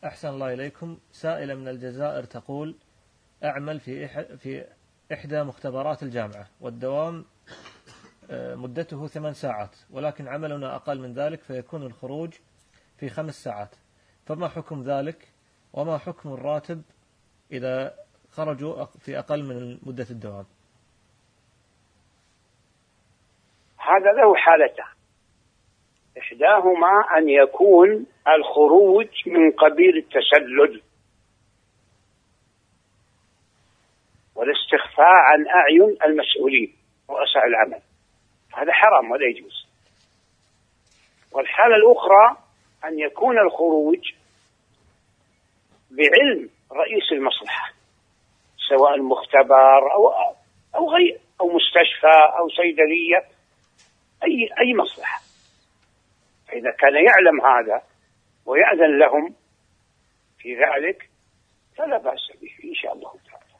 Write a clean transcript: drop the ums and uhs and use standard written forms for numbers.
أحسن الله إليكم. سائلة من الجزائر تقول: أعمل في إحدى مختبرات الجامعة، والدوام مدته 8 ساعات، ولكن عملنا أقل من ذلك، فيكون الخروج في 5 ساعات، فما حكم ذلك؟ وما حكم الراتب إذا خرجوا في أقل من مدة الدوام؟ هذا له حالتان: إحداهما أن يكون الخروج من قبيل التسلل والاستخفاء عن أعين المسؤولين رؤساء العمل، هذا حرام ولا يجوز. والحالة الأخرى أن يكون الخروج بعلم رئيس المصلحة، سواء مختبر أو غير، أو مستشفى أو صيدلية، أي مصلحة. فإذا كان يعلم هذا ويأذن لهم في ذلك فلا بأس به إن شاء الله تعالى.